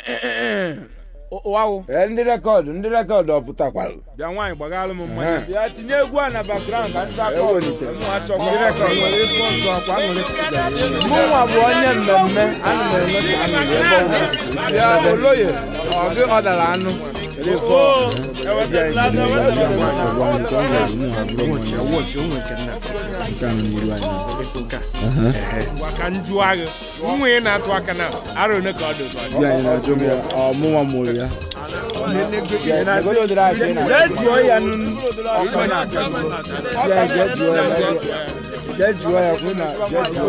Wow. Ndị rekọd ọpụtakwala. Bịa nwaanyị gbagara m mmanya. Bịa tinye egwu a na background ka nsa akọ. Mụ achọkwa. Ndị rekọd nwere ife ọzọ akwa aṅụrị. Mụnwa bụ onye mmemme ana m enweta aṅụrị ebe ọbụla. Bịa Oloye ọ dara anụ. Ka njụ agha nwe na-atụ aka na arọ ne ka ọ dị ọmụnwa mụrụ ya jụọ ya kwụ na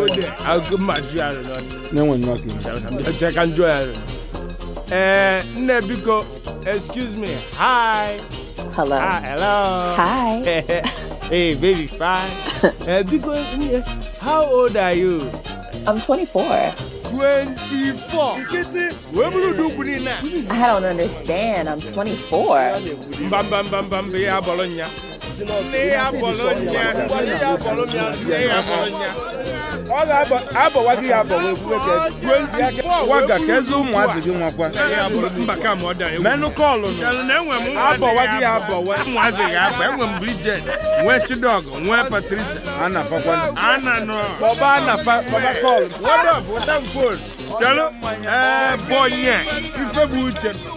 nne biko excuse me hi. Hello. Hello. Hi. Hey, baby, fine. Because, how old are you? I'm 24. 24. I don't understand. I'm 24. Bologna. Waga kezi ụmụazị gị nwakwa menụ kọlụ abọwagi ya abọwa ụmụazị ga-abọ enwe m Bridget nwee Chidog nwee Patricia ana nọ bọba anafa bọba kọlụ wọdọ bụ tam phone chelo bonye ife bụ uche